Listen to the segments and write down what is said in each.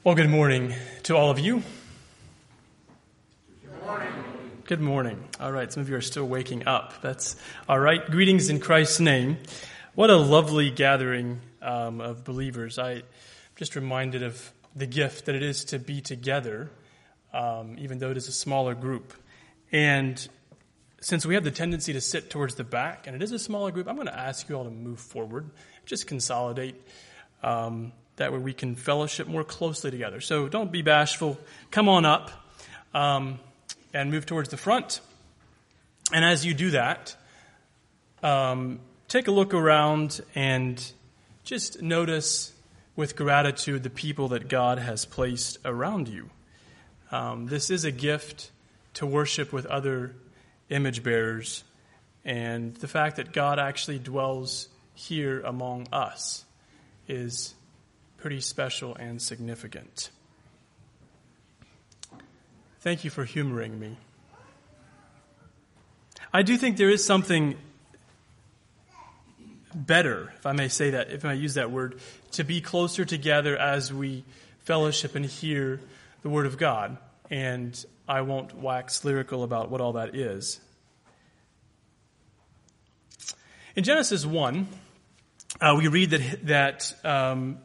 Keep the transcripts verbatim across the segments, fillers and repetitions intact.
Well, good morning to all of you. Good morning. Good morning. All right, some of you are still waking up. That's all right. Greetings in Christ's name. What a lovely gathering um, of believers. I'm just reminded of the gift that it is to be together, um, even though it is a smaller group. And since we have the tendency to sit towards the back, and it is a smaller group, I'm going to ask you all to move forward, just consolidate. Um, that way we can fellowship more closely together. So don't be bashful. Come on up um, and move towards the front. And as you do that, um, take a look around and just notice with gratitude the people that God has placed around you. Um, this is a gift to worship with other image bearers, and the fact that God actually dwells here among us is pretty special and significant. Thank you for humoring me. I do think there is something better, if I may say that, if I use that word, to be closer together as we fellowship and hear the Word of God. And I won't wax lyrical about what all that is. In Genesis one, uh, we read that that um,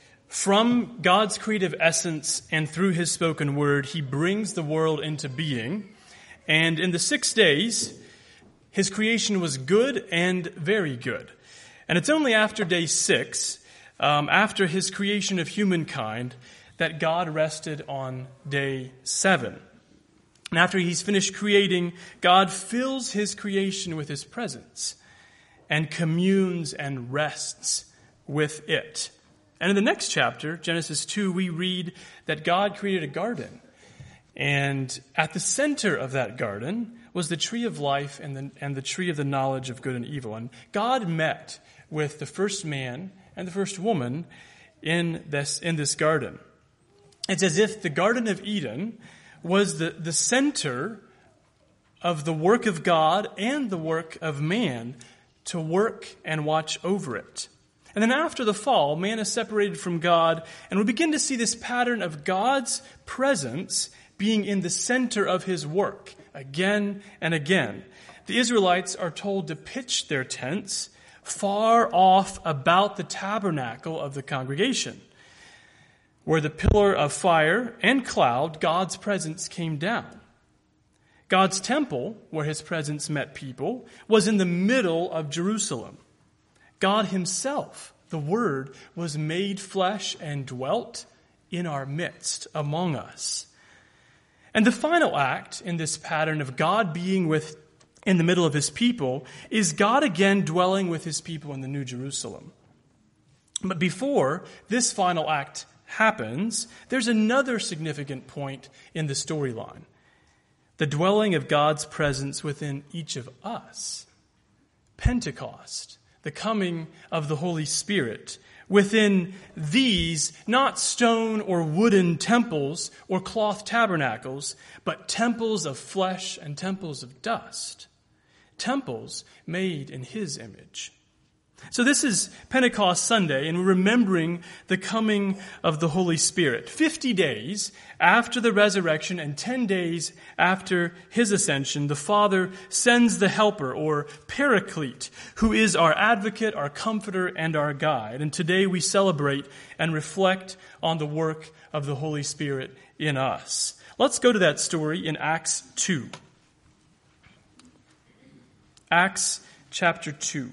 from God's creative essence and through His spoken word, He brings the world into being. And in the six days, His creation was good and very good. And it's only after day six, um, after His creation of humankind, that God rested on day seven. And after He's finished creating, God fills His creation with His presence and communes and rests with it. And in the next chapter, Genesis two, we read that God created a garden. And at the center of that garden was the tree of life and the, and the tree of the knowledge of good and evil. And God met with the first man and the first woman in this, in this garden. It's as if the Garden of Eden was the, the center of the work of God and the work of man to work and watch over it. And then after the fall, man is separated from God, and we begin to see this pattern of God's presence being in the center of His work again and again. The Israelites are told to pitch their tents far off about the tabernacle of the congregation, where the pillar of fire and cloud, God's presence came down. God's temple, where His presence met people, was in the middle of Jerusalem. God Himself, the Word, was made flesh and dwelt in our midst among us. And the final act in this pattern of God being with in the middle of His people is God again dwelling with His people in the New Jerusalem. But before this final act happens, there's another significant point in the storyline. The dwelling of God's presence within each of us. Pentecost. The coming of the Holy Spirit within these, not stone or wooden temples or cloth tabernacles, but temples of flesh and temples of dust. Temples made in His image. So this is Pentecost Sunday, and we're remembering the coming of the Holy Spirit. Fifty days after the resurrection and ten days after His ascension, the Father sends the Helper, or Paraclete, who is our advocate, our comforter, and our guide. And today we celebrate and reflect on the work of the Holy Spirit in us. Let's go to that story in Acts two. Acts chapter two.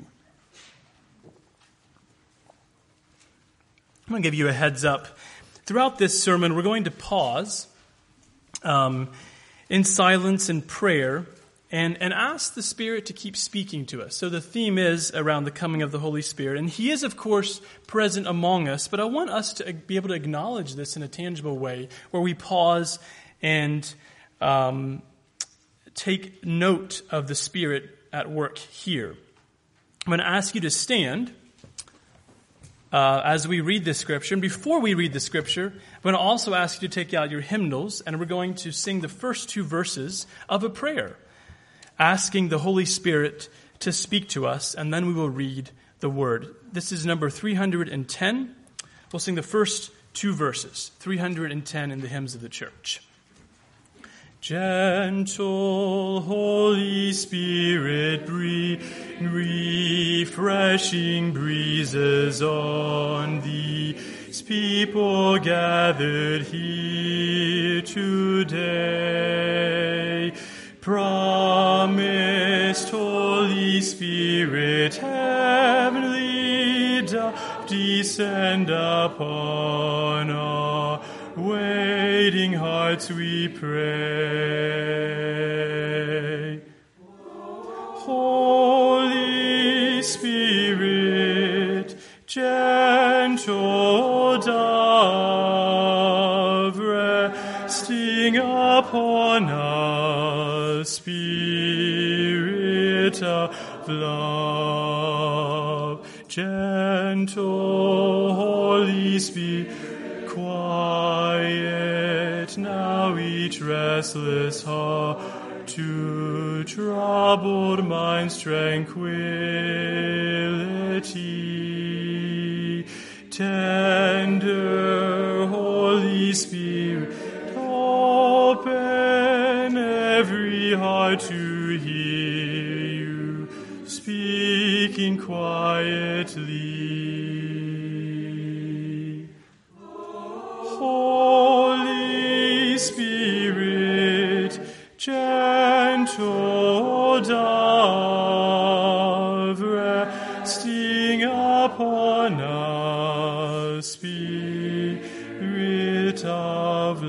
I'm going to give you a heads up. Throughout this sermon, we're going to pause um, in silence and prayer and, and ask the Spirit to keep speaking to us. So the theme is around the coming of the Holy Spirit. And He is, of course, present among us. But I want us to be able to acknowledge this in a tangible way where we pause and um, take note of the Spirit at work here. I'm going to ask you to stand Uh, as we read this scripture. And before we read the scripture, I'm going to also ask you to take out your hymnals, and we're going to sing the first two verses of a prayer, asking the Holy Spirit to speak to us, and then we will read the word. This is number three hundred ten. We'll sing the first two verses, three hundred ten in the hymns of the church. Gentle Holy Spirit, breathe refreshing breezes on these people gathered here today. Promised Holy Spirit, heavenly dove, descend upon our waiting hearts, we pray. Holy Spirit, gentle dove, resting upon us, Spirit of love, gentle Holy Spirit, quiet now each restless heart, to troubled minds tranquility. Tender Holy Spirit, open every heart to hear you, speaking quietly. Holy Spirit, gentle dove, resting upon us, Spirit of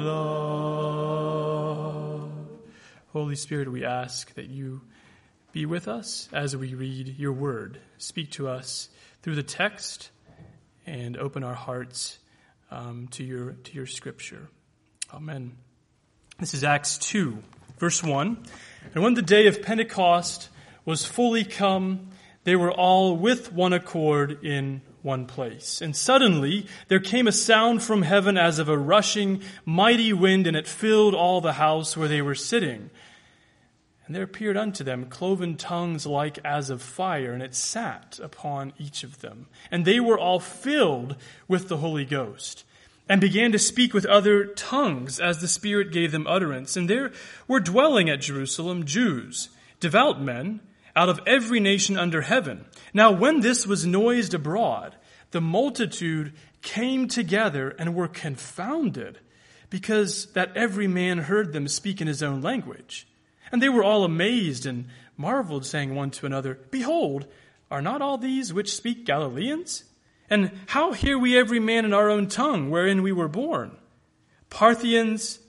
love. Holy Spirit, we ask that you be with us as we read your word. Speak to us through the text and open our hearts um, to your to your scripture. Amen. This is Acts two, verse one. And when the day of Pentecost was fully come, they were all with one accord in one place. And suddenly there came a sound from heaven as of a rushing mighty wind, and it filled all the house where they were sitting. And there appeared unto them cloven tongues like as of fire, and it sat upon each of them. And they were all filled with the Holy Ghost, and began to speak with other tongues as the Spirit gave them utterance. And there were dwelling at Jerusalem Jews, devout men, out of every nation under heaven. Now when this was noised abroad, the multitude came together and were confounded, because that every man heard them speak in his own language. And they were all amazed and marveled, saying one to another, Behold, are not all these which speak Galileans? And how hear we every man in our own tongue wherein we were born? Parthians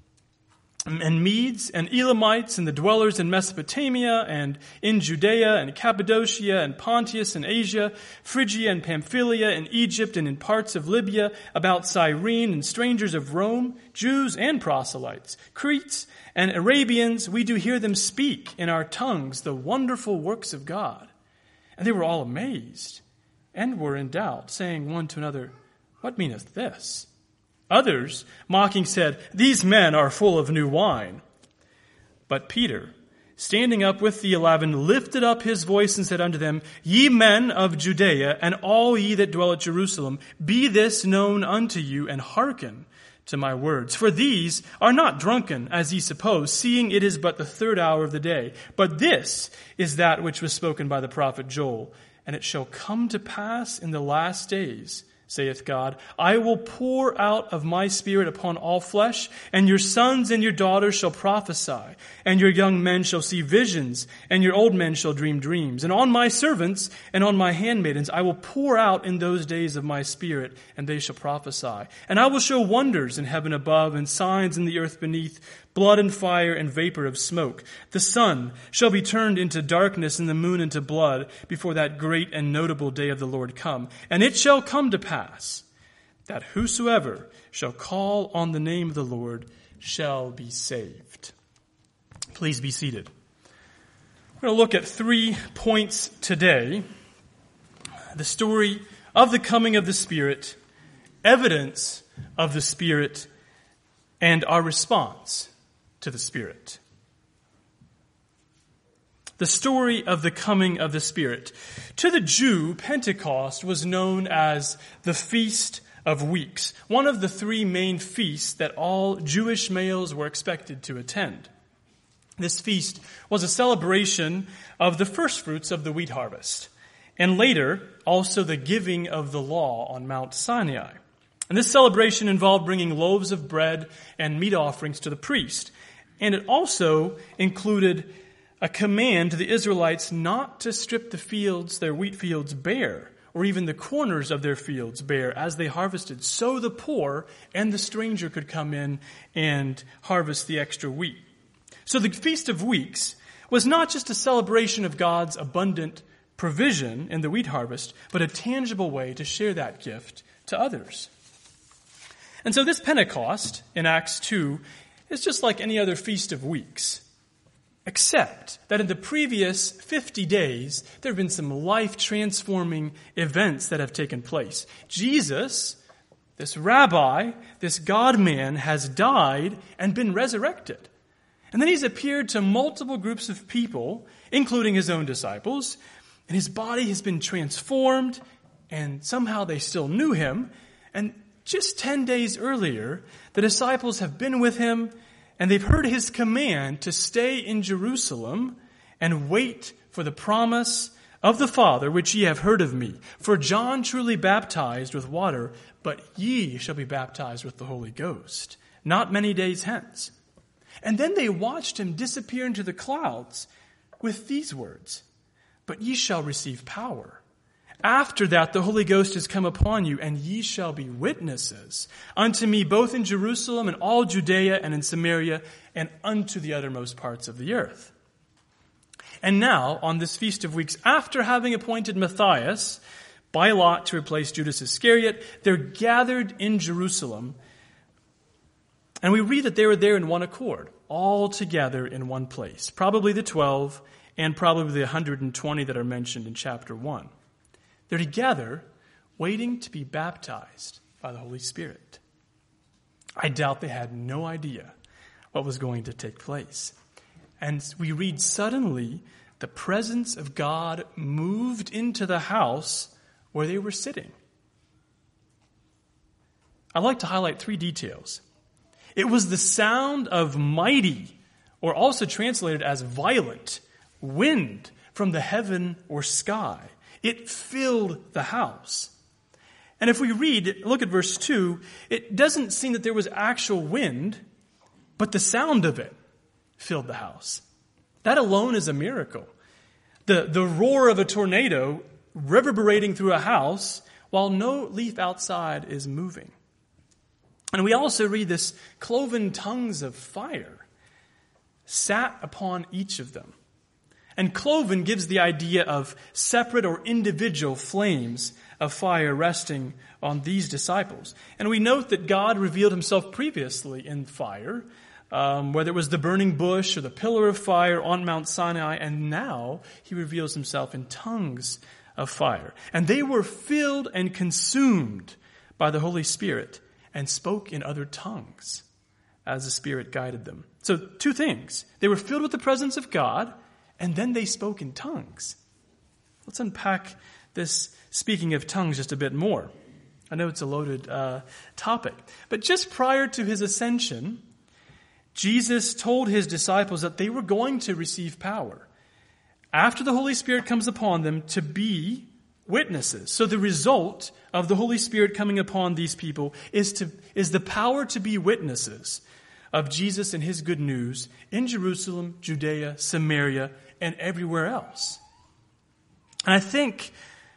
and Medes and Elamites and the dwellers in Mesopotamia and in Judea and Cappadocia and Pontus and Asia, Phrygia and Pamphylia and Egypt and in parts of Libya, about Cyrene, and strangers of Rome, Jews and proselytes, Cretes and Arabians, we do hear them speak in our tongues the wonderful works of God. And they were all amazed and were in doubt, saying one to another, What meaneth this? Others, mocking, said, These men are full of new wine. But Peter, standing up with the eleven, lifted up his voice and said unto them, Ye men of Judea, and all ye that dwell at Jerusalem, be this known unto you, and hearken to my words. For these are not drunken, as ye suppose, seeing it is but the third hour of the day. But this is that which was spoken by the prophet Joel. And it shall come to pass in the last days, saith God, I will pour out of my Spirit upon all flesh, and your sons and your daughters shall prophesy, and your young men shall see visions, and your old men shall dream dreams. And on my servants and on my handmaidens I will pour out in those days of my Spirit, and they shall prophesy. And I will show wonders in heaven above, and signs in the earth beneath, blood and fire and vapor of smoke. The sun shall be turned into darkness and the moon into blood before that great and notable day of the Lord come. And it shall come to pass that whosoever shall call on the name of the Lord shall be saved. Please be seated. We're going to look at three points today. The story of the coming of the Spirit, evidence of the Spirit, and our response to the Spirit. The story of the coming of the Spirit. To the Jew, Pentecost was known as the Feast of Weeks, one of the three main feasts that all Jewish males were expected to attend. This feast was a celebration of the first fruits of the wheat harvest, and later also the giving of the law on Mount Sinai. And this celebration involved bringing loaves of bread and meat offerings to the priest, and it also included a command to the Israelites not to strip the fields, their wheat fields, bare, or even the corners of their fields bare as they harvested, so the poor and the stranger could come in and harvest the extra wheat. So the Feast of Weeks was not just a celebration of God's abundant provision in the wheat harvest, but a tangible way to share that gift to others. And so this Pentecost in Acts two is just like any other Feast of Weeks, except that in the previous fifty days, there have been some life-transforming events that have taken place. Jesus, this rabbi, this God-man, has died and been resurrected. And then he's appeared to multiple groups of people, including his own disciples, and his body has been transformed, and somehow they still knew him. And just ten days earlier, the disciples have been with him, and they've heard his command to stay in Jerusalem and wait for the promise of the Father, which ye have heard of me. For John truly baptized with water, but ye shall be baptized with the Holy Ghost, not many days hence. And then they watched him disappear into the clouds with these words, but ye shall receive power. After that, the Holy Ghost is come upon you, and ye shall be witnesses unto me both in Jerusalem and all Judea and in Samaria and unto the uttermost parts of the earth. And now, on this Feast of Weeks, after having appointed Matthias by lot to replace Judas Iscariot, they're gathered in Jerusalem. And we read that they were there in one accord, all together in one place. Probably the twelve and probably the one hundred twenty that are mentioned in chapter one. They're together, waiting to be baptized by the Holy Spirit. I doubt they had no idea what was going to take place. And we read, suddenly, the presence of God moved into the house where they were sitting. I'd like to highlight three details. It was the sound of mighty, or also translated as violent, wind from the heaven or sky. It filled the house. And if we read, look at verse two, it doesn't seem that there was actual wind, but the sound of it filled the house. That alone is a miracle. The, the roar of a tornado reverberating through a house while no leaf outside is moving. And we also read this cloven tongues of fire sat upon each of them. And cloven gives the idea of separate or individual flames of fire resting on these disciples. And we note that God revealed himself previously in fire, um, whether it was the burning bush or the pillar of fire on Mount Sinai, and now he reveals himself in tongues of fire. And they were filled and consumed by the Holy Spirit and spoke in other tongues as the Spirit guided them. So two things. They were filled with the presence of God, and then they spoke in tongues. Let's unpack this speaking of tongues just a bit more. I know it's a loaded uh, topic. But just prior to his ascension, Jesus told his disciples that they were going to receive power after the Holy Spirit comes upon them to be witnesses. So the result of the Holy Spirit coming upon these people is to is the power to be witnesses of Jesus and his good news in Jerusalem, Judea, Samaria, and everywhere else. And I think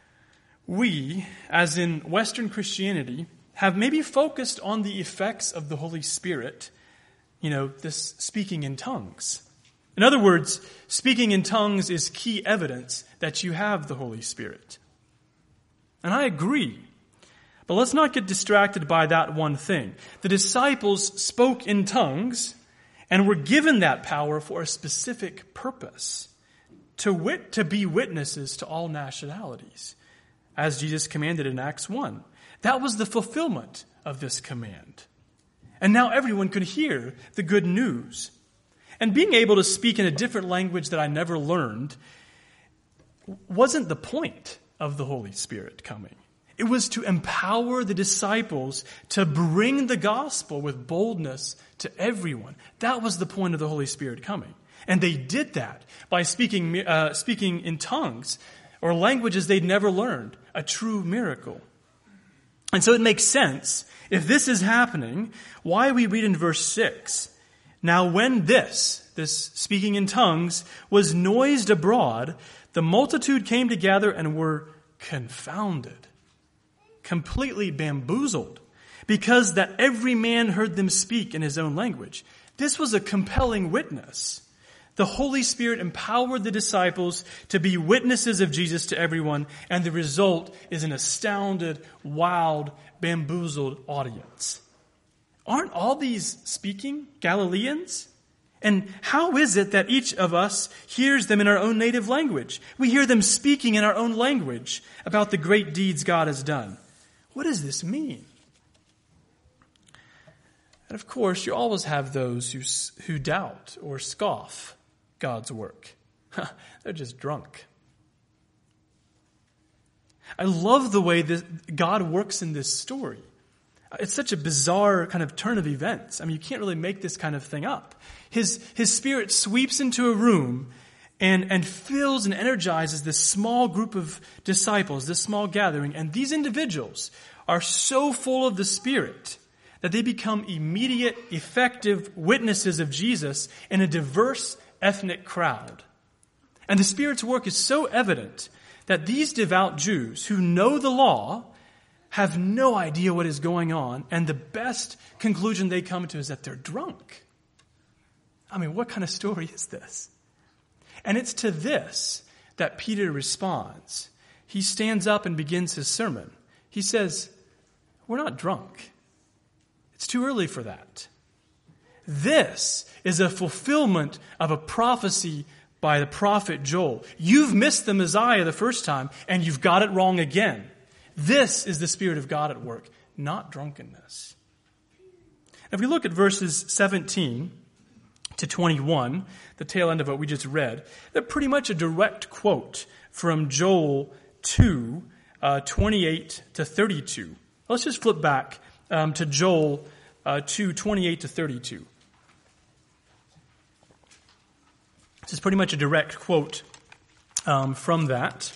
we, as in Western Christianity, have maybe focused on the effects of the Holy Spirit, you know, this speaking in tongues. In other words, speaking in tongues is key evidence that you have the Holy Spirit. And I agree. But let's not get distracted by that one thing. The disciples spoke in tongues and were given that power for a specific purpose, to wit, to be witnesses to all nationalities, as Jesus commanded in Acts one. That was the fulfillment of this command. And now everyone could hear the good news. And being able to speak in a different language that I never learned wasn't the point of the Holy Spirit coming. It was to empower the disciples to bring the gospel with boldness to everyone. That was the point of the Holy Spirit coming. And they did that by speaking, uh, speaking in tongues or languages they'd never learned, a true miracle. And so it makes sense, if this is happening, why we read in verse six, "Now when this," this speaking in tongues, "was noised abroad, the multitude came together and were confounded," completely bamboozled, because that every man heard them speak in his own language. This was a compelling witness. The Holy Spirit empowered the disciples to be witnesses of Jesus to everyone, and the result is an astounded, wowed, bamboozled audience. Aren't all these speaking Galileans? And how is it that each of us hears them in our own native language? We hear them speaking in our own language about the great deeds God has done. What does this mean? And of course, you always have those who, who doubt or scoff God's work. They're just drunk. I love the way this, God works in this story. It's such a bizarre kind of turn of events. I mean, you can't really make this kind of thing up. His, his Spirit sweeps into a room and, and fills and energizes this small group of disciples, this small gathering. And these individuals are so full of the Spirit that they become immediate, effective witnesses of Jesus in a diverse ethnic crowd. And the Spirit's work is so evident that these devout Jews who know the law have no idea what is going on, and the best conclusion they come to is that they're drunk. I mean, what kind of story is this? And it's to this that Peter responds. He stands up and begins his sermon. He says, "We're not drunk. It's too early for that. This is a fulfillment of a prophecy by the prophet Joel. You've missed the Messiah the first time, and you've got it wrong again. This is the Spirit of God at work, not drunkenness." If we look at verses seventeen to twenty-one, the tail end of what we just read, they're pretty much a direct quote from Joel two, uh, twenty-eight to thirty-two. Let's just flip back um, to Joel uh, two, twenty-eight to thirty-two. This is pretty much a direct quote um, from that.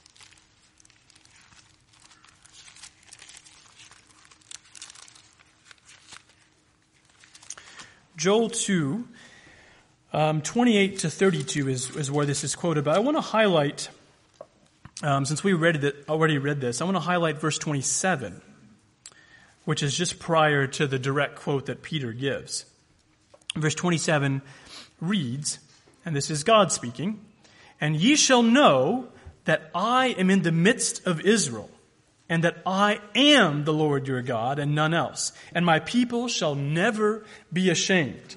Joel two, um, twenty-eight to thirty-two is, is where this is quoted. But I want to highlight, um, since we read it, already read this, I want to highlight verse twenty-seven, which is just prior to the direct quote that Peter gives. Verse twenty-seven reads, and this is God speaking, "And ye shall know that I am in the midst of Israel, and that I am the Lord your God, and none else. And my people shall never be ashamed."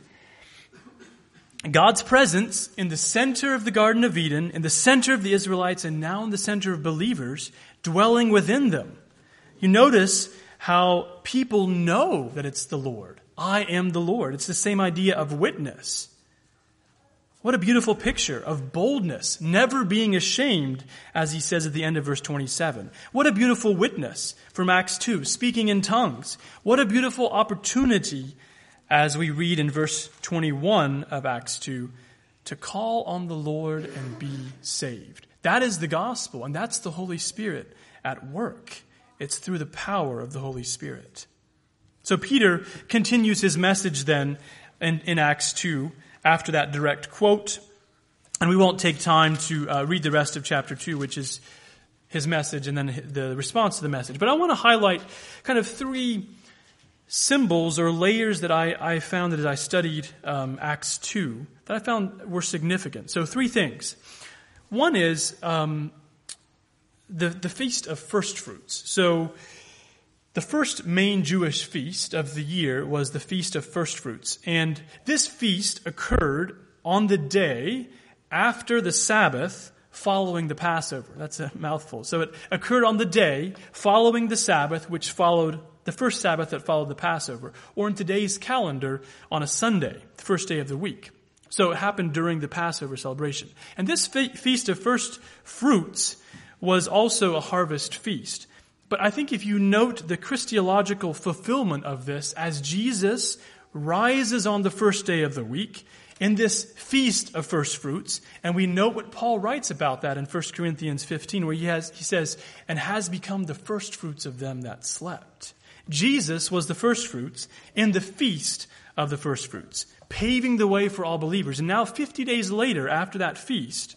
God's presence in the center of the Garden of Eden, in the center of the Israelites, and now in the center of believers, dwelling within them. You notice how people know that it's the Lord. I am the Lord. It's the same idea of witness. What a beautiful picture of boldness, never being ashamed, as he says at the end of verse twenty-seven. What a beautiful witness from Acts two, speaking in tongues. What a beautiful opportunity, as we read in verse twenty-one of Acts two, to call on the Lord and be saved. That is the gospel, and that's the Holy Spirit at work. It's through the power of the Holy Spirit. So Peter continues his message then in, in Acts two, after that direct quote. And we won't take time to uh, read the rest of chapter two, which is his message and then the response to the message. But I want to highlight kind of three symbols or layers that I, I found that as I studied um, Acts two that I found were significant. So three things. One is um, the, the Feast of First Fruits. So the first main Jewish feast of the year was the Feast of First Fruits. And this feast occurred on the day after the Sabbath following the Passover. That's a mouthful. So it occurred on the day following the Sabbath, which followed the first Sabbath that followed the Passover, or in today's calendar on a Sunday, the first day of the week. So it happened during the Passover celebration. And this fe- Feast of First Fruits was also a harvest feast. But I think if you note the Christological fulfillment of this as Jesus rises on the first day of the week in this feast of first fruits, and we note what Paul writes about that in First Corinthians fifteen, where he has he says, and has become the first fruits of them that slept. Jesus was the first fruits in the feast of the first fruits, paving the way for all believers. And now fifty days later, after that feast,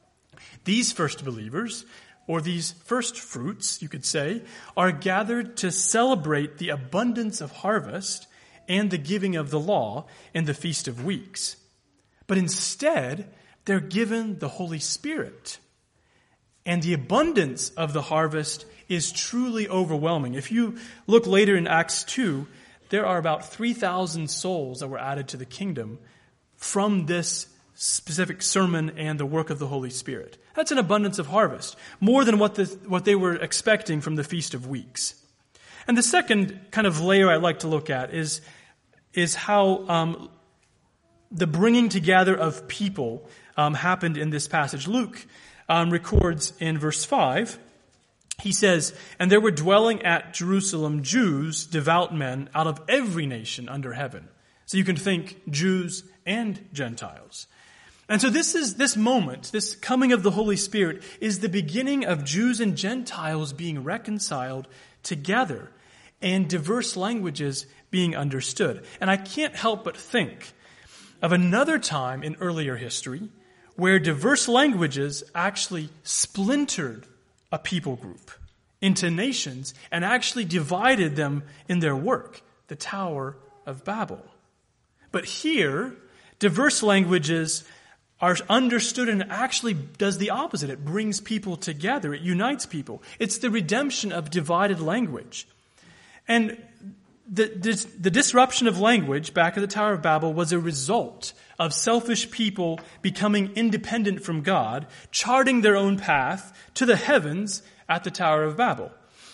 these first believers, or these first fruits, you could say, are gathered to celebrate the abundance of harvest and the giving of the law in the Feast of Weeks. But instead, they're given the Holy Spirit. And the abundance of the harvest is truly overwhelming. If you look later in Acts two, there are about three thousand souls that were added to the kingdom from this specific sermon and the work of the Holy Spirit. That's an abundance of harvest, more than what the, what they were expecting from the Feast of Weeks. And the second kind of layer I'd like to look at is, is how um, the bringing together of people um, happened in this passage. Luke um, records in verse five, he says, "And there were dwelling at Jerusalem Jews, devout men, out of every nation under heaven." So you can think Jews and Gentiles. And so this is this moment, this coming of the Holy Spirit, is the beginning of Jews and Gentiles being reconciled together and diverse languages being understood. And I can't help but think of another time in earlier history where diverse languages actually splintered a people group into nations and actually divided them in their work, the Tower of Babel. But here, diverse languages are understood and actually does the opposite. It brings people together. It unites people. It's the redemption of divided language. And the, the, the disruption of language back at the Tower of Babel was a result of selfish people becoming independent from God, charting their own path to the heavens at the Tower of Babel.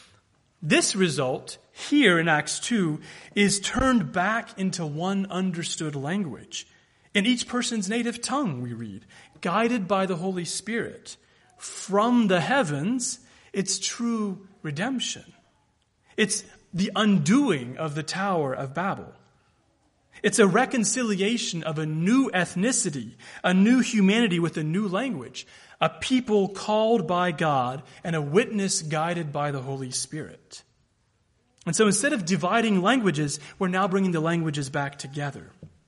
This result here in Acts two is turned back into one understood language. In each person's native tongue, we read, guided by the Holy Spirit. From the heavens, it's true redemption. It's the undoing of the Tower of Babel. It's a reconciliation of a new ethnicity, a new humanity with a new language, a people called by God and a witness guided by the Holy Spirit. And so instead of dividing languages, we're now bringing the languages back together.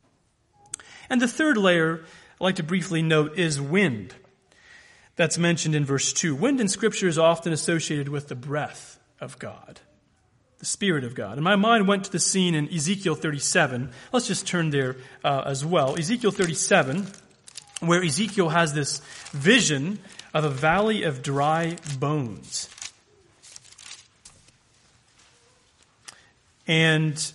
And the third layer I'd like to briefly note is wind. That's mentioned in verse two. Wind in Scripture is often associated with the breath of God, the Spirit of God. And my mind went to the scene in Ezekiel thirty-seven. Let's just turn there uh, as well. Ezekiel thirty-seven, where Ezekiel has this vision of a valley of dry bones. And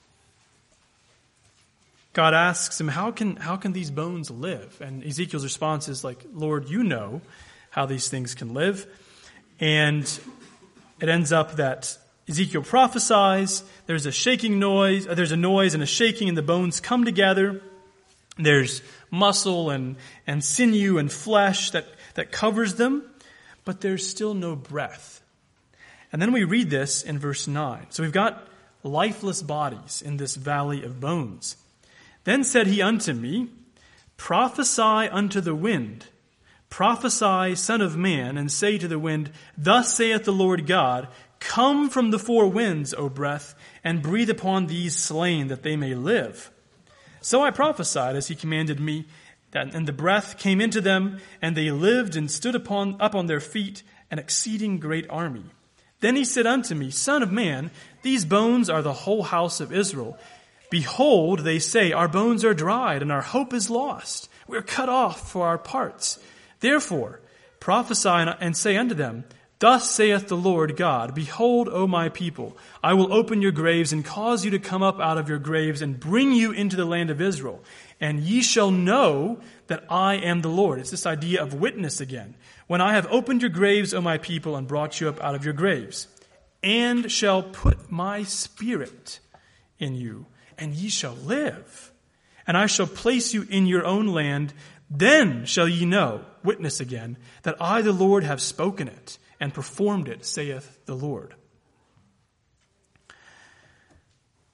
God asks him, how can how can these bones live? And Ezekiel's response is like, Lord, you know how these things can live. And it ends up that Ezekiel prophesies, there's a shaking noise, there's a noise and a shaking, and the bones come together. There's muscle and, and sinew and flesh that, that covers them, but there's still no breath. And then we read this in verse nine. So we've got lifeless bodies in this valley of bones. Then said he unto me, prophesy unto the wind, prophesy, son of man, and say to the wind, thus saith the Lord God, come from the four winds, O breath, and breathe upon these slain, that they may live. So I prophesied as he commanded me, that, and the breath came into them, and they lived and stood upon up on their feet, an exceeding great army. Then he said unto me, son of man, these bones are the whole house of Israel. Behold, they say, our bones are dried, and our hope is lost. We are cut off for our parts. Therefore, prophesy and say unto them, thus saith the Lord God, behold, O my people, I will open your graves and cause you to come up out of your graves and bring you into the land of Israel. And ye shall know that I am the Lord. It's this idea of witness again. When I have opened your graves, O my people, and brought you up out of your graves, and shall put my spirit in you, and ye shall live. And I shall place you in your own land. Then shall ye know, witness again, that I, the Lord, have spoken it and performed it, saith the Lord.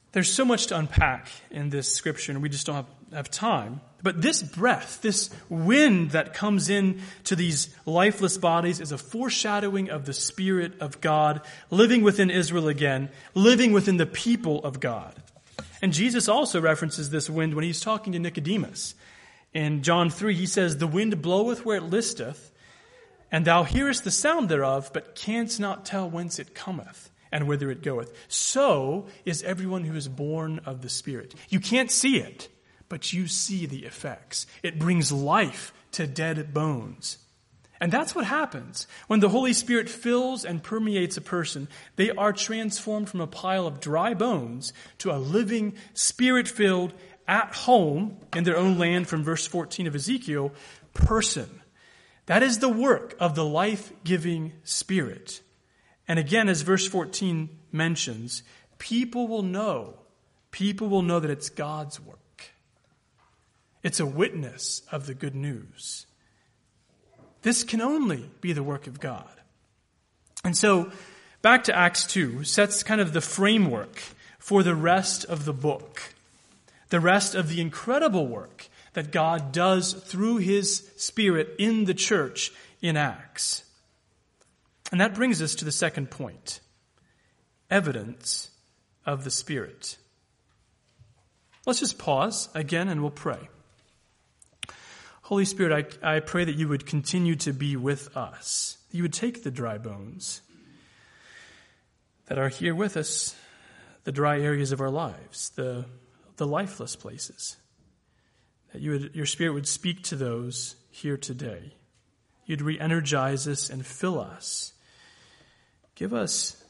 There's so much to unpack in this scripture, and we just don't have, have time. But this breath, this wind that comes in to these lifeless bodies is a foreshadowing of the Spirit of God living within Israel again, living within the people of God. And Jesus also references this wind when he's talking to Nicodemus. In John three, he says, "The wind bloweth where it listeth, and thou hearest the sound thereof, but canst not tell whence it cometh and whither it goeth. So is everyone who is born of the Spirit." You can't see it, but you see the effects. It brings life to dead bones. And that's what happens. When the Holy Spirit fills and permeates a person, they are transformed from a pile of dry bones to a living, Spirit-filled, at home in their own land, from verse fourteen of Ezekiel, person. That is the work of the life-giving Spirit. And again, as verse fourteen mentions, people will know, people will know that it's God's work. It's a witness of the good news. This can only be the work of God. And so, back to Acts two, sets kind of the framework for the rest of the book. The rest of the incredible work that God does through His Spirit in the church in Acts. And that brings us to the second point. Evidence of the Spirit. Let's just pause again and we'll pray. Holy Spirit, I, I pray that you would continue to be with us. That you would take the dry bones that are here with us, the dry areas of our lives, the, the lifeless places. That you would, your Spirit would speak to those here today. You'd re-energize us and fill us. Give us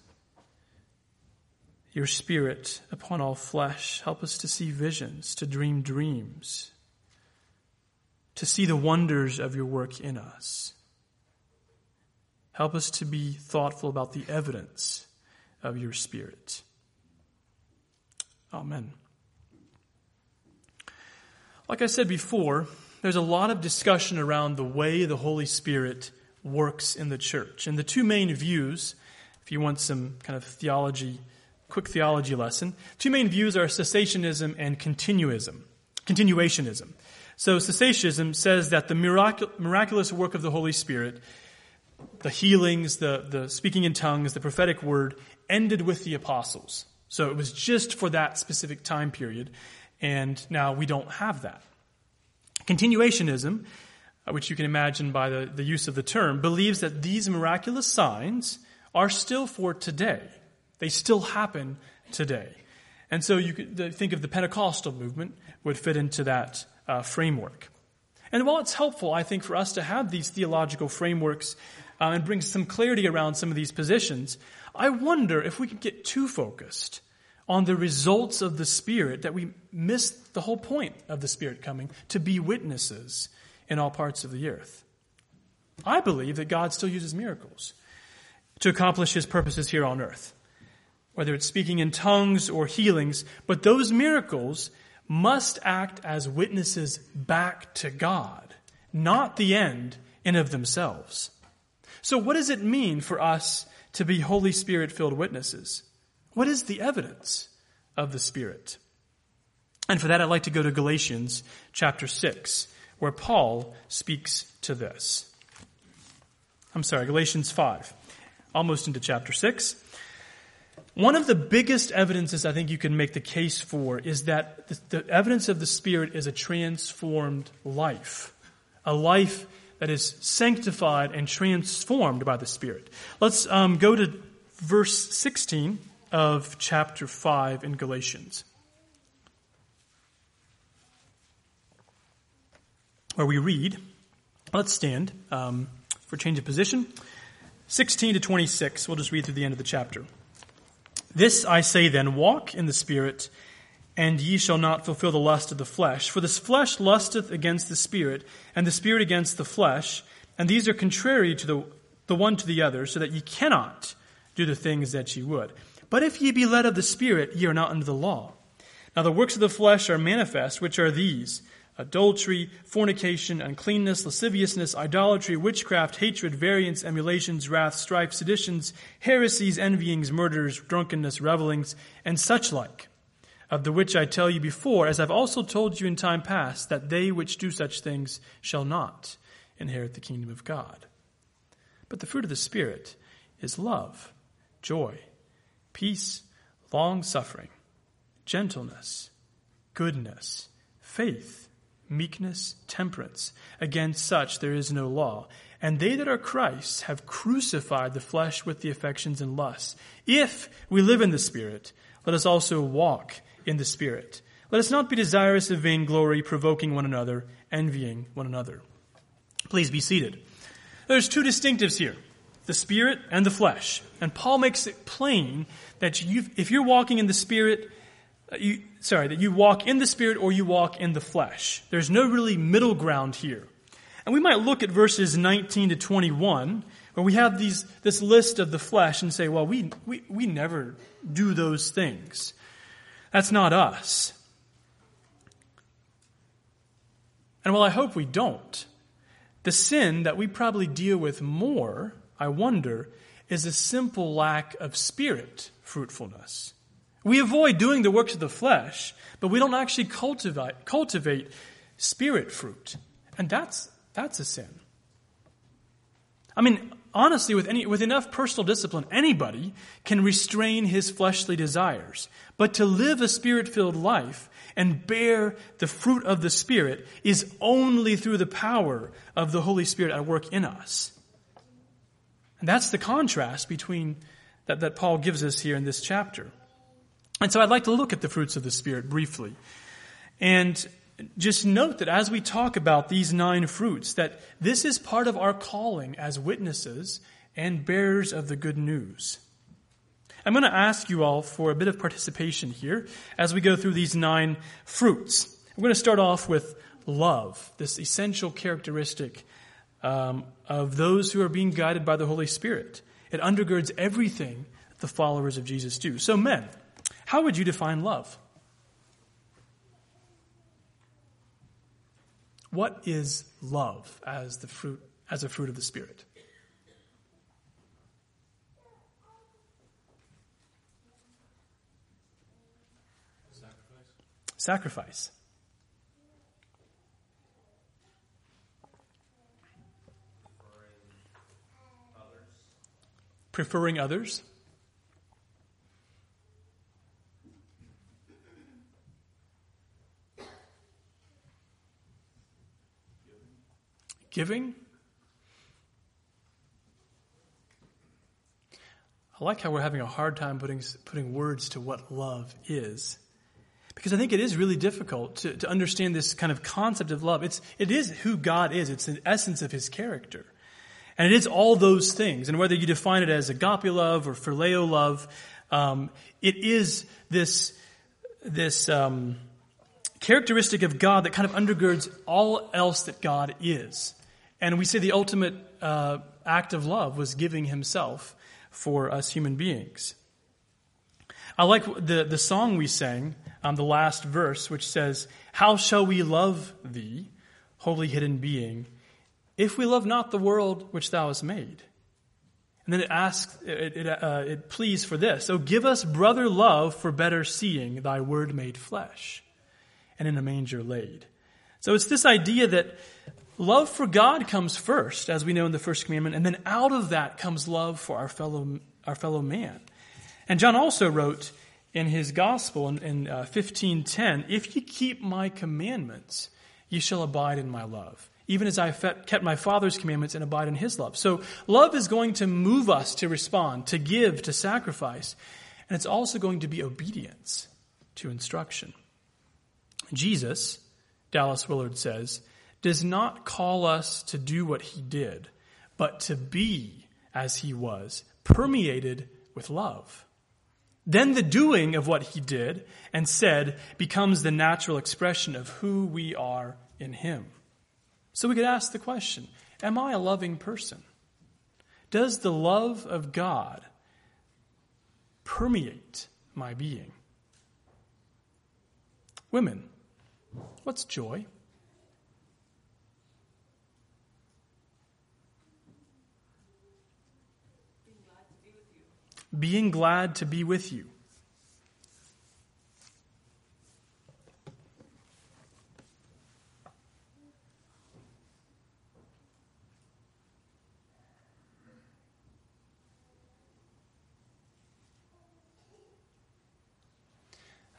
your Spirit upon all flesh. Help us to see visions, to dream dreams, to see the wonders of your work in us. Help us to be thoughtful about the evidence of your Spirit. Amen. Like I said before, there's a lot of discussion around the way the Holy Spirit works in the church. And the two main views, if you want some kind of theology, quick theology lesson, two main views are cessationism and continuism, continuationism. So cessationism says that the mirac- miraculous work of the Holy Spirit, the healings, the, the speaking in tongues, the prophetic word, ended with the apostles. So it was just for that specific time period, and now we don't have that. Continuationism, which you can imagine by the, the use of the term, believes that these miraculous signs are still for today. They still happen today. And so you could think of the Pentecostal movement would fit into that uh, framework. And while it's helpful, I think, for us to have these theological frameworks uh, and bring some clarity around some of these positions, I wonder if we could get too focused on the results of the Spirit that we miss the whole point of the Spirit coming, to be witnesses in all parts of the earth. I believe that God still uses miracles to accomplish His purposes here on earth, whether it's speaking in tongues or healings, but those miracles must act as witnesses back to God, not the end in of themselves. So what does it mean for us to be Holy Spirit-filled witnesses? What is the evidence of the Spirit? And for that, I'd like to go to Galatians chapter six, where Paul speaks to this. I'm sorry, Galatians five, almost into chapter six. One of the biggest evidences I think you can make the case for is that the, the evidence of the Spirit is a transformed life, a life that is sanctified and transformed by the Spirit. Let's um, go to verse sixteen of chapter five in Galatians, where we read, let's stand um, for change of position, sixteen to twenty-six. We'll just read through the end of the chapter. "This I say then, walk in the Spirit, and ye shall not fulfill the lust of the flesh. For this flesh lusteth against the Spirit, and the Spirit against the flesh, and these are contrary to the, the one to the other, so that ye cannot do the things that ye would. But if ye be led of the Spirit, ye are not under the law. Now the works of the flesh are manifest, which are these: adultery, fornication, uncleanness, lasciviousness, idolatry, witchcraft, hatred, variance, emulations, wrath, strife, seditions, heresies, envyings, murders, drunkenness, revelings, and such like. of the which I tell you before, as I've also told you in time past, that they which do such things shall not inherit the kingdom of God. But the fruit of the Spirit is love, joy, peace, long-suffering, gentleness, goodness, faith, meekness, temperance. Against such there is no law. And they that are Christ's have crucified the flesh with the affections and lusts. If we live in the Spirit, let us also walk in the Spirit. Let us not be desirous of vainglory, provoking one another, envying one another. Please be seated. There's two distinctives here, the Spirit and the flesh. And Paul makes it plain that you, if you're walking in the Spirit, you, sorry, that you walk in the Spirit or you walk in the flesh. There's no really middle ground here. And we might look at verses nineteen to twenty-one, where we have these this list of the flesh and say, well, we, we, we never do those things. That's not us. And while I hope we don't, the sin that we probably deal with more, I wonder, is a simple lack of spirit fruitfulness. We avoid doing the works of the flesh, but we don't actually cultivate, cultivate spirit fruit. And that's that's a sin. I mean, honestly, with any with enough personal discipline, anybody can restrain his fleshly desires. But to live a spirit-filled life and bear the fruit of the Spirit is only through the power of the Holy Spirit at work in us. And that's the contrast between that, that Paul gives us here in this chapter. And so I'd like to look at the fruits of the Spirit briefly. And just note that as we talk about these nine fruits, that this is part of our calling as witnesses and bearers of the good news. I'm going to ask you all for a bit of participation here as we go through these nine fruits. I'm going to start off with love, this essential characteristic um, of those who are being guided by the Holy Spirit. It undergirds everything the followers of Jesus do. So men, how would you define love? What is love as the fruit, as a fruit of the Spirit? Sacrifice. Sacrifice. Preferring others. Preferring others. Giving. I like how we're having a hard time putting putting words to what love is. Because I think it is really difficult to, to understand this kind of concept of love. It's, it is who God is. It's the essence of his character. And it is all those things. And whether you define it as agape love or phileo love, um, it is this, this um, characteristic of God that kind of undergirds all else that God is. And we say the ultimate uh, act of love was giving himself for us human beings. I like the, the song we sang, um, the last verse, which says, "How shall we love thee, holy hidden being, if we love not the world which thou hast made?" And then it asks, it, it, uh, it pleads for this, "Oh, give us brother love for better seeing thy word made flesh and in a manger laid." So it's this idea that love for God comes first, as we know in the first commandment, and then out of that comes love for our fellow our fellow man. And John also wrote in his gospel in, in uh, fifteen ten, "If ye keep my commandments, ye shall abide in my love, even as I have kept my Father's commandments and abide in his love." So love is going to move us to respond, to give, to sacrifice, and it's also going to be obedience to instruction. Jesus, Dallas Willard says, does not call us to do what he did, but to be as he was, permeated with love. Then the doing of what he did and said becomes the natural expression of who we are in him. So we could ask the question, am I a loving person? Does the love of God permeate my being? Women, what's joy? Being glad to be with you.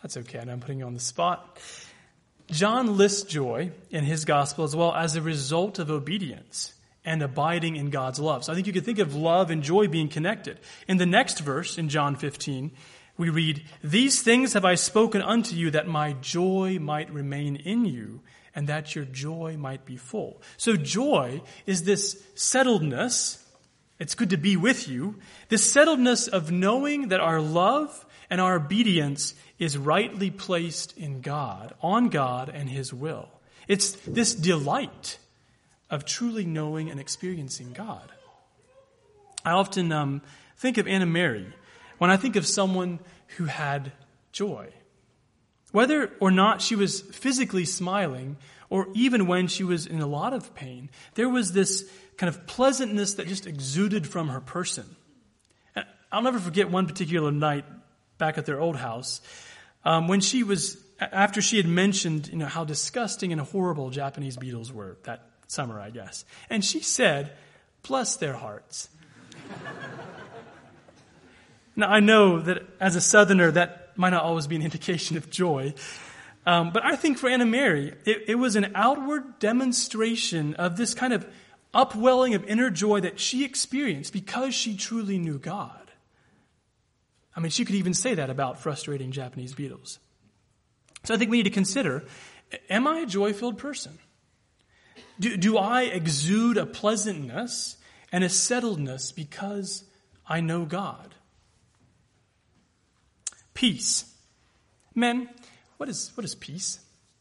That's okay. I know I'm putting you on the spot. John lists joy in his gospel as well as a result of obedience and abiding in God's love. So I think you could think of love and joy being connected. In the next verse, in John fifteen, we read, "These things have I spoken unto you, that my joy might remain in you, and that your joy might be full." So joy is this settledness. It's good to be with you. This settledness of knowing that our love and our obedience is rightly placed in God, on God and His will. It's this delight of truly knowing and experiencing God. I often um, think of Anna Mary when I think of someone who had joy. Whether or not she was physically smiling, or even when she was in a lot of pain, there was this kind of pleasantness that just exuded from her person. And I'll never forget one particular night back at their old house, um, when she was, after she had mentioned, you know, how disgusting and horrible Japanese beetles were that summer, I guess. And she said, "Bless their hearts." Now, I know that as a Southerner, that might not always be an indication of joy. Um, but I think for Anna Mary, it, it was an outward demonstration of this kind of upwelling of inner joy that she experienced because she truly knew God. I mean, she could even say that about frustrating Japanese beetles. So I think we need to consider, am I a joy-filled person? Do, do I exude a pleasantness and a settledness because I know God? Peace. Men, what is, what is peace?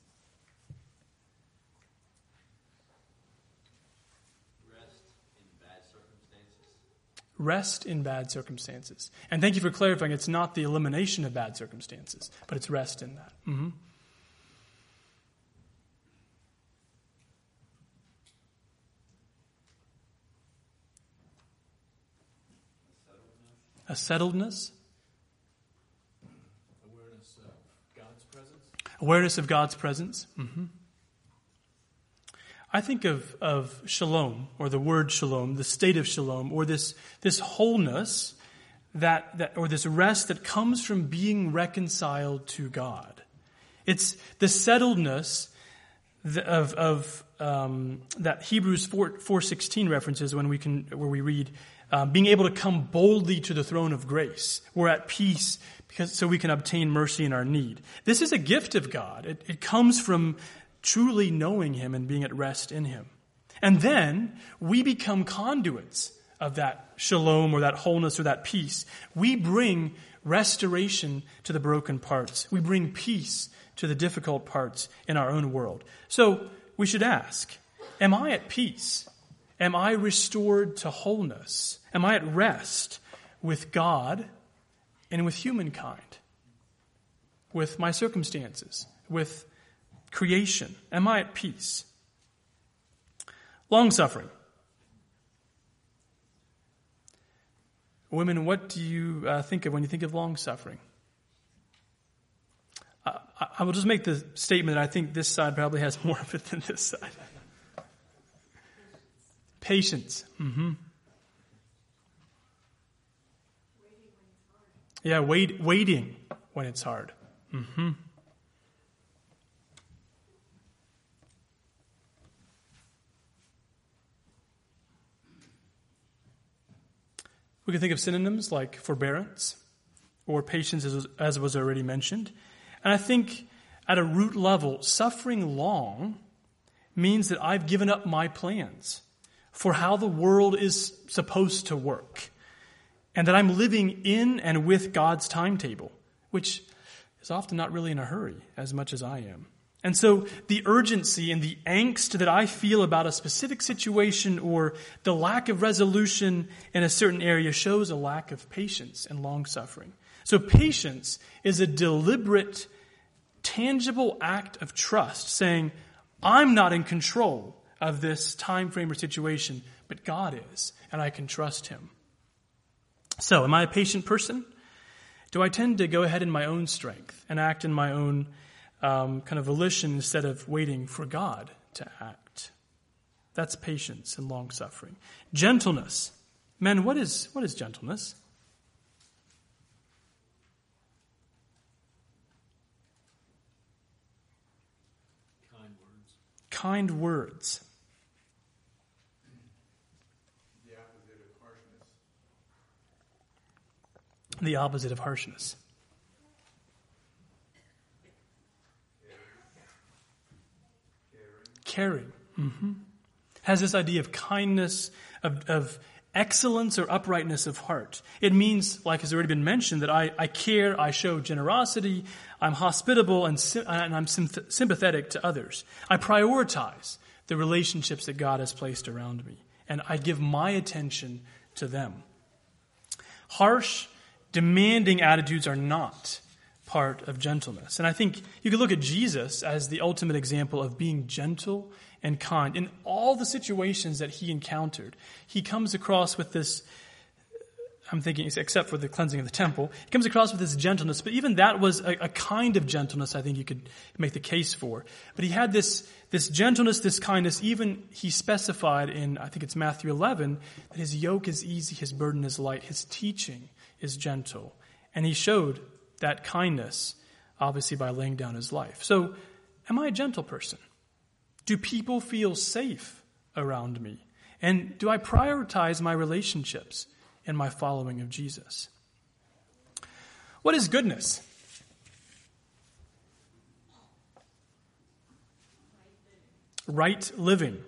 Rest in bad circumstances. And thank you for clarifying, it's not the elimination of bad circumstances, but it's rest in that. Mm-hmm. A settledness. Awareness of God's presence. Awareness of God's presence. Mm-hmm. I think of, of shalom, or the word shalom, the state of shalom, or this, this wholeness that, that, or this rest that comes from being reconciled to God. It's the settledness of, of um, that Hebrews four sixteen references when we can, where we read, uh, being able to come boldly to the throne of grace. We're at peace because so we can obtain mercy in our need. This is a gift of God. It, it comes from truly knowing Him and being at rest in Him. And then we become conduits of that shalom or that wholeness or that peace. We bring restoration to the broken parts. We bring peace to the difficult parts in our own world. So we should ask, am I at peace? Am I restored to wholeness? Am I at rest with God and with humankind? With my circumstances? With creation? Am I at peace? Long-suffering. Women, what do you uh, think of when you think of long-suffering? Uh, I will just make the statement that I think this side probably has more of it than this side. Patience. Mm-hmm. Yeah, wait, waiting when it's hard. Mm-hmm. We can think of synonyms like forbearance or patience, as, as was already mentioned. And I think at a root level, suffering long means that I've given up my plans for how the world is supposed to work, and that I'm living in and with God's timetable, which is often not really in a hurry as much as I am. And so the urgency and the angst that I feel about a specific situation or the lack of resolution in a certain area shows a lack of patience and long-suffering. So patience is a deliberate, tangible act of trust, saying, I'm not in control of this time frame or situation, but God is, and I can trust Him. So, am I a patient person? Do I tend to go ahead in my own strength and act in my own um, kind of volition instead of waiting for God to act? That's patience and long-suffering. Gentleness. Men, what is what is gentleness? kind words. The opposite of harshness. The opposite of harshness. Caring. Mm-hmm. Has this idea of kindness, of, of excellence or uprightness of heart. It means, like has already been mentioned, that I, I care, I show generosity, I'm hospitable, and, and I'm sympathetic to others. I prioritize the relationships that God has placed around me, and I give my attention to them. Harsh, demanding attitudes are not part of gentleness. And I think you could look at Jesus as the ultimate example of being gentle and kind. In all the situations that he encountered, he comes across with this, I'm thinking, except for the cleansing of the temple, he comes across with this gentleness, but even that was a, a kind of gentleness I think you could make the case for. But he had this, this gentleness, this kindness, even he specified in, I think it's Matthew eleven, that his yoke is easy, his burden is light, his teaching is gentle. And he showed that kindness, obviously, by laying down his life. So, am I a gentle person? Do people feel safe around me? And do I prioritize my relationships in my following of Jesus? What is goodness? Right living.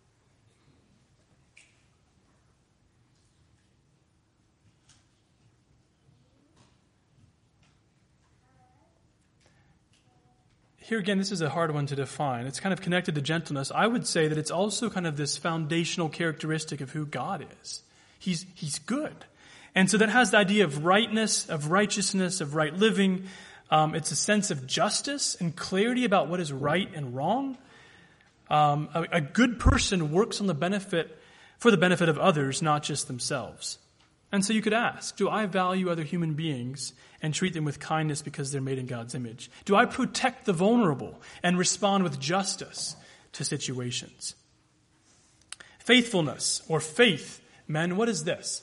Here again, this is a hard one to define. It's kind of connected to gentleness. I would say that it's also kind of this foundational characteristic of who God is. He's, he's good. And so that has the idea of rightness, of righteousness, of right living. Um, it's a sense of justice and clarity about what is right and wrong. Um, a, a good person works on the benefit, for the benefit of others, not just themselves. And so you could ask, do I value other human beings and treat them with kindness because they're made in God's image? Do I protect the vulnerable and respond with justice to situations? Faithfulness or faith, men, what is this?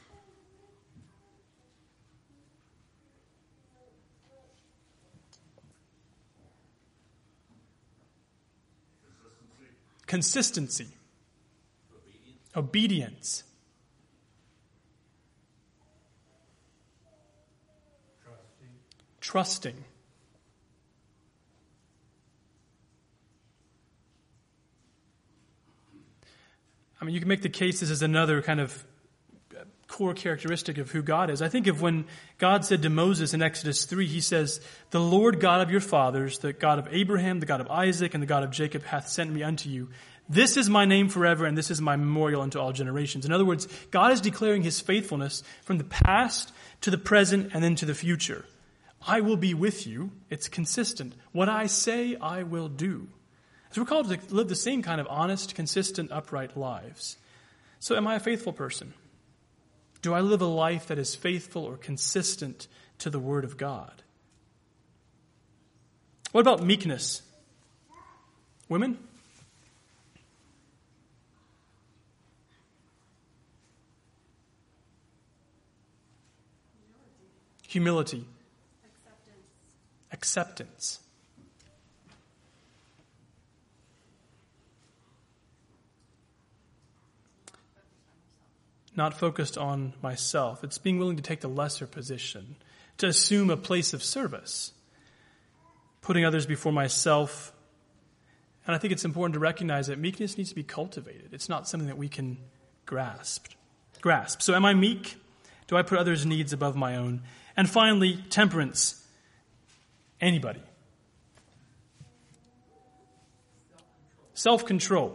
Consistency. Obedience. Obedience. Trusting. I mean, you can make the case this is another kind of core characteristic of who God is. I think of when God said to Moses in Exodus three, he says, "The Lord God of your fathers, the God of Abraham, the God of Isaac, and the God of Jacob hath sent me unto you. This is my name forever, and this is my memorial unto all generations." In other words, God is declaring his faithfulness from the past to the present and then to the future. I will be with you. It's consistent. What I say, I will do. So we're called to live the same kind of honest, consistent, upright lives. So am I a faithful person? Do I live a life that is faithful or consistent to the Word of God? What about meekness? Women? Humility. Acceptance. Not focused on myself. It's being willing to take the lesser position, to assume a place of service, putting others before myself. And I think it's important to recognize that meekness needs to be cultivated. It's not something that we can grasp. Grasp. So am I meek? Do I put others' needs above my own? And finally, temperance. Anybody. Self-control.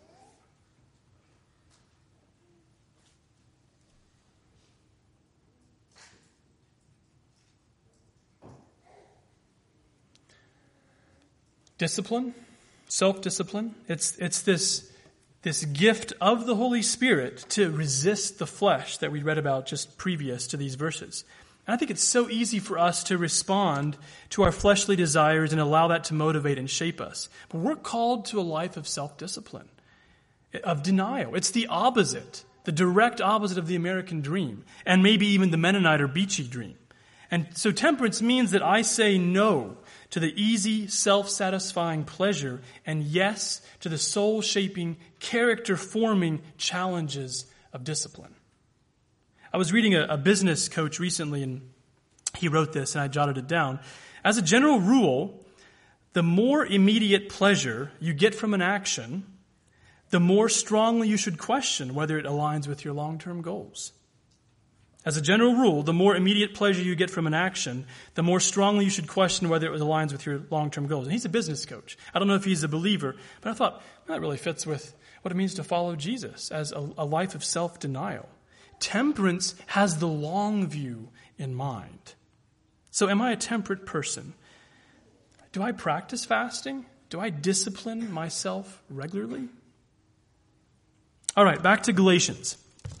Discipline, self-discipline. It's, it's this, this gift of the Holy Spirit to resist the flesh that we read about just previous to these verses. And I think it's so easy for us to respond to our fleshly desires and allow that to motivate and shape us. But we're called to a life of self-discipline, of denial. It's the opposite, the direct opposite of the American dream, and maybe even the Mennonite or Beachy dream. And so temperance means that I say no to the easy, self-satisfying pleasure and yes to the soul-shaping, character-forming challenges of discipline. I was reading a, a business coach recently, and he wrote this, and I jotted it down. As a general rule, the more immediate pleasure you get from an action, the more strongly you should question whether it aligns with your long-term goals. As a general rule, the more immediate pleasure you get from an action, the more strongly you should question whether it aligns with your long-term goals. And he's a business coach. I don't know if he's a believer, but I thought that really fits with what it means to follow Jesus as a, a life of self-denial. Temperance has the long view in mind. So am I a temperate person? Do I practice fasting? Do I discipline myself regularly? All right, back to Galatians.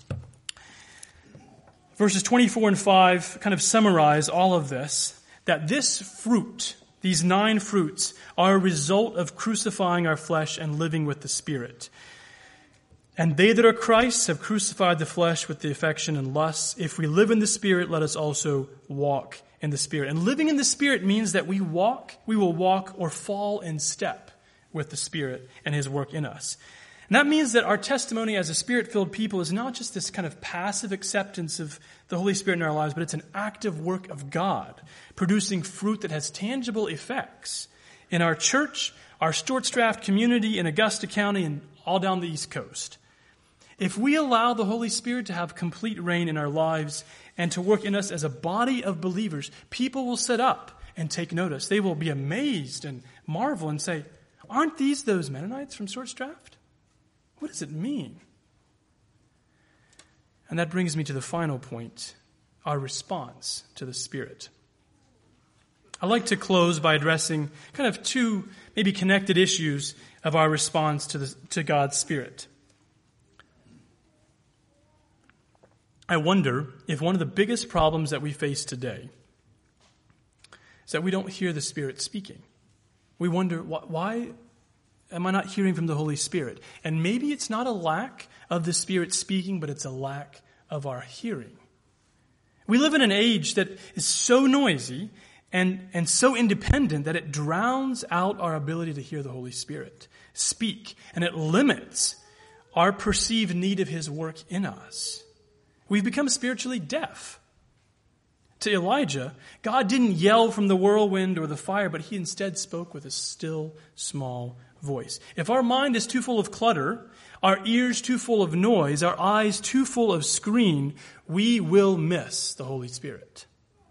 Verses twenty-four and five kind of summarize all of this, that this fruit, these nine fruits, are a result of crucifying our flesh and living with the Spirit. And they that are Christ's have crucified the flesh with the affection and lusts. If we live in the Spirit, let us also walk in the Spirit. And living in the Spirit means that we walk, we will walk or fall in step with the Spirit and His work in us. And that means that our testimony as a Spirit-filled people is not just this kind of passive acceptance of the Holy Spirit in our lives, but it's an active work of God, producing fruit that has tangible effects in our church, our Stuarts Draft community, in Augusta County, and all down the East Coast. If we allow the Holy Spirit to have complete reign in our lives and to work in us as a body of believers, people will sit up and take notice. They will be amazed and marvel and say, aren't these those Mennonites from Stuarts Draft? What does it mean? And that brings me to the final point, our response to the Spirit. I'd like to close by addressing kind of two maybe connected issues of our response to, the, to God's Spirit. I wonder if one of the biggest problems that we face today is that we don't hear the Spirit speaking. We wonder, why am I not hearing from the Holy Spirit? And maybe it's not a lack of the Spirit speaking, but it's a lack of our hearing. We live in an age that is so noisy and, and so independent that it drowns out our ability to hear the Holy Spirit speak, and it limits our perceived need of His work in us. We've become spiritually deaf. To Elijah, God didn't yell from the whirlwind or the fire, but He instead spoke with a still, small voice. If our mind is too full of clutter, our ears too full of noise, our eyes too full of screen, we will miss the Holy Spirit.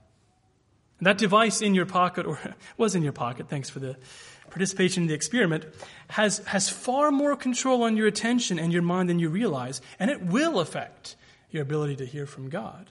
And that device in your pocket, or was in your pocket, thanks for the participation in the experiment, has, has far more control on your attention and your mind than you realize, and it will affect your ability to hear from God.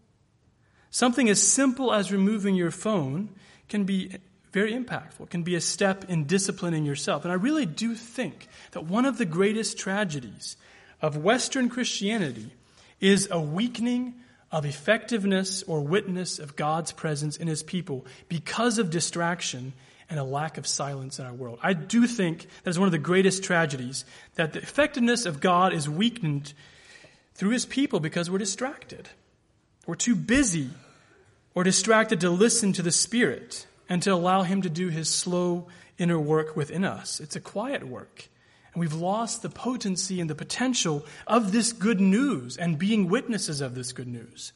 Something as simple as removing your phone can be very impactful. It can be a step in disciplining yourself. And I really do think that one of the greatest tragedies of Western Christianity is a weakening of effectiveness or witness of God's presence in His people because of distraction and a lack of silence in our world. I do think that is one of the greatest tragedies, that the effectiveness of God is weakened through His people because we're distracted. We're too busy or distracted to listen to the Spirit and to allow Him to do His slow inner work within us. It's a quiet work. And we've lost the potency and the potential of this good news and being witnesses of this good news.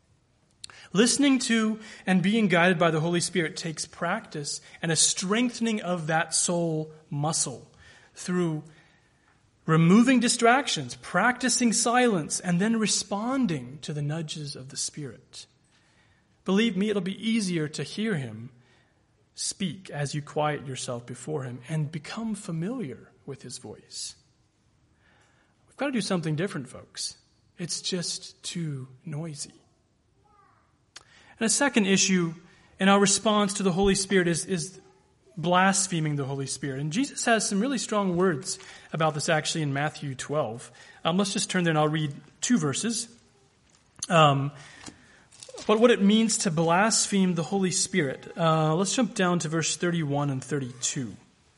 Listening to and being guided by the Holy Spirit takes practice and a strengthening of that soul muscle through removing distractions, practicing silence, and then responding to the nudges of the Spirit. Believe me, it'll be easier to hear Him speak as you quiet yourself before Him and become familiar with His voice. We've got to do something different, folks. It's just too noisy. And a second issue in our response to the Holy Spirit is, is blaspheming the Holy Spirit. And Jesus has some really strong words about this actually in Matthew twelve. Um, let's just turn there and I'll read two verses. Um, but what it means to blaspheme the Holy Spirit. Uh, let's jump down to verse thirty-one and thirty-two.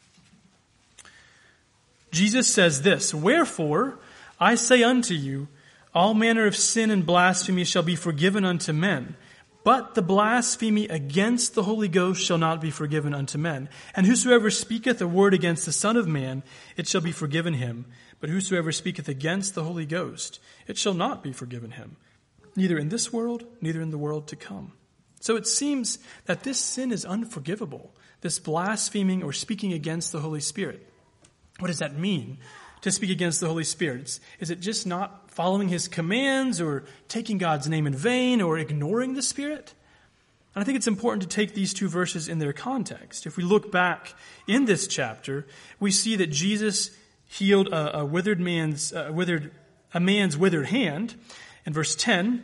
Jesus says this, "Wherefore I say unto you, all manner of sin and blasphemy shall be forgiven unto men, But the blasphemy against the Holy Ghost shall not be forgiven unto men. And whosoever speaketh a word against the Son of Man, it shall be forgiven him. But whosoever speaketh against the Holy Ghost, it shall not be forgiven him, neither in this world, neither in the world to come. So it seems that this sin is unforgivable, this blaspheming or speaking against the Holy Spirit. What does that mean, to speak against the Holy Spirit? Is it just not following his commands or taking God's name in vain or ignoring the Spirit? And I think it's important to take these two verses in their context. If we look back in this chapter, we see that Jesus healed a, a withered man's a withered a man's withered hand in verse ten,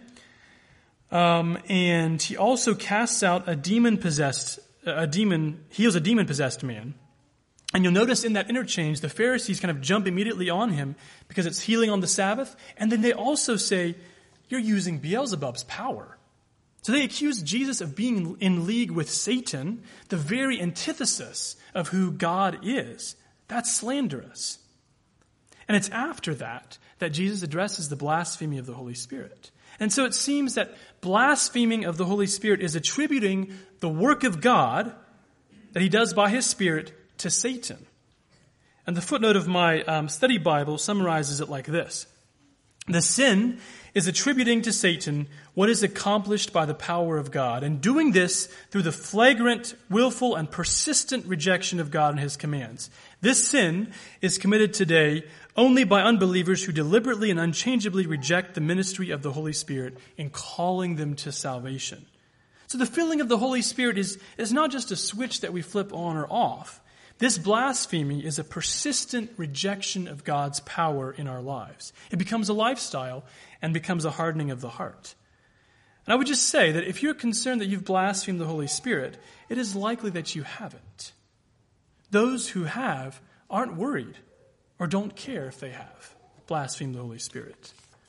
um, and he also casts out a demon possessed a demon heals a demon possessed man. And you'll notice in that interchange, the Pharisees kind of jump immediately on him because it's healing on the Sabbath. And then they also say, you're using Beelzebub's power. So they accuse Jesus of being in league with Satan, the very antithesis of who God is. That's slanderous. And it's after that that Jesus addresses the blasphemy of the Holy Spirit. And so it seems that blaspheming of the Holy Spirit is attributing the work of God that he does by his Spirit to Satan. And the footnote of my um, study Bible summarizes it like this. The sin is attributing to Satan what is accomplished by the power of God, and doing this through the flagrant, willful, and persistent rejection of God and his commands. This sin is committed today only by unbelievers who deliberately and unchangeably reject the ministry of the Holy Spirit in calling them to salvation. So the filling of the Holy Spirit is, is not just a switch that we flip on or off. This blasphemy is a persistent rejection of God's power in our lives. It becomes a lifestyle and becomes a hardening of the heart. And I would just say that if you're concerned that you've blasphemed the Holy Spirit, it is likely that you haven't. Those who have aren't worried or don't care if they have blasphemed the Holy Spirit.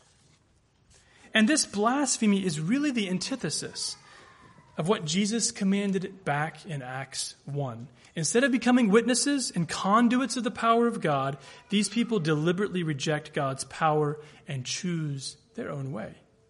And this blasphemy is really the antithesis of what Jesus commanded back in Acts one. Instead of becoming witnesses and conduits of the power of God, these people deliberately reject God's power and choose their own way.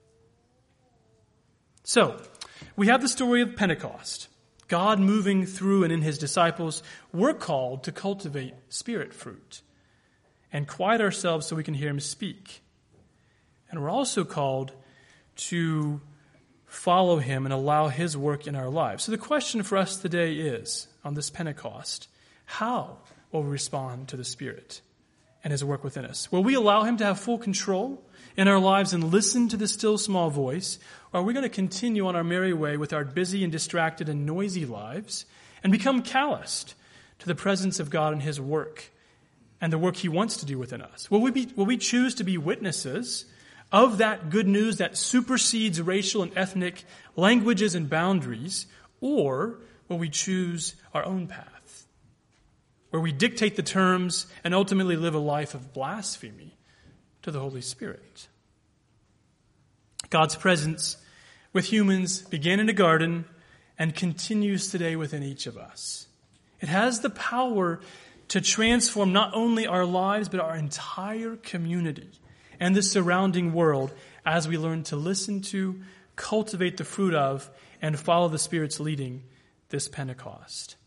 So, we have the story of Pentecost. God moving through and in his disciples. We're called to cultivate spirit fruit and quiet ourselves so we can hear him speak. And we're also called to follow him and allow his work in our lives. So the question for us today is, on this Pentecost, how will we respond to the Spirit and his work within us? Will we allow him to have full control in our lives and listen to the still small voice? Or are we going to continue on our merry way with our busy and distracted and noisy lives and become calloused to the presence of God and his work and the work he wants to do within us? Will we be, will we choose to be witnesses of that good news that supersedes racial and ethnic languages and boundaries? Or will we choose our own path, where we dictate the terms and ultimately live a life of blasphemy to the Holy Spirit? God's presence with humans began in a garden and continues today within each of us. It has the power to transform not only our lives, but our entire community and the surrounding world as we learn to listen to, cultivate the fruit of, and follow the Spirit's leading this Pentecost.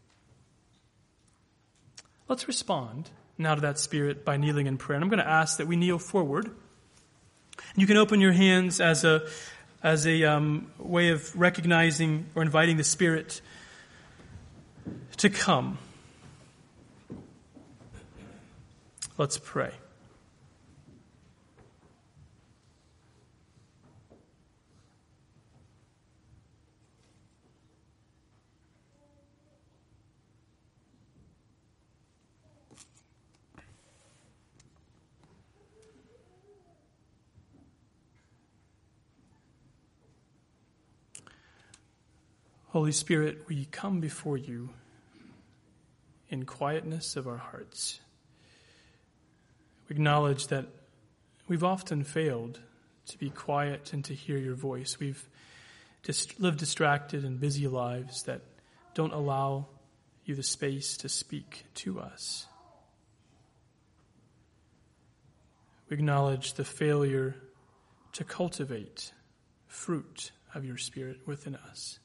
Let's respond now to that Spirit by kneeling in prayer. And I'm going to ask that we kneel forward. You can open your hands as a as a um, way of recognizing or inviting the Spirit to come. Let's pray. Holy Spirit, we come before you in quietness of our hearts. We acknowledge that we've often failed to be quiet and to hear your voice. We've just lived distracted and busy lives that don't allow you the space to speak to us. We acknowledge the failure to cultivate fruit of your Spirit within us.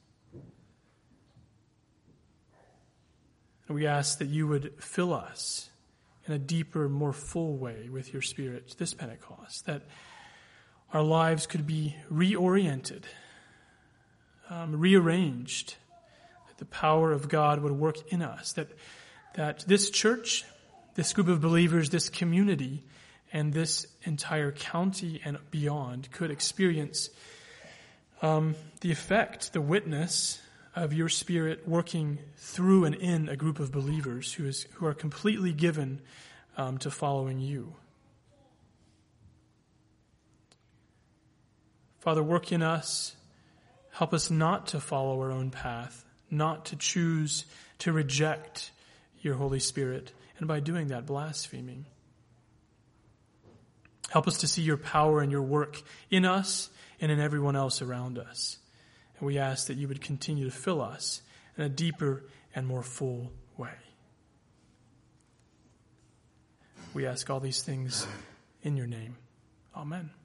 And we ask that you would fill us in a deeper, more full way with your Spirit this Pentecost, that our lives could be reoriented, um, rearranged, that the power of God would work in us, that, that this church, this group of believers, this community, and this entire county and beyond could experience um, the effect, the witness of your Spirit working through and in a group of believers who is who are completely given um, to following you. Father, work in us. Help us not to follow our own path, not to choose to reject your Holy Spirit, and by doing that, blaspheming. Help us to see your power and your work in us and in everyone else around us. And we ask that you would continue to fill us in a deeper and more full way. We ask all these things in your name. Amen.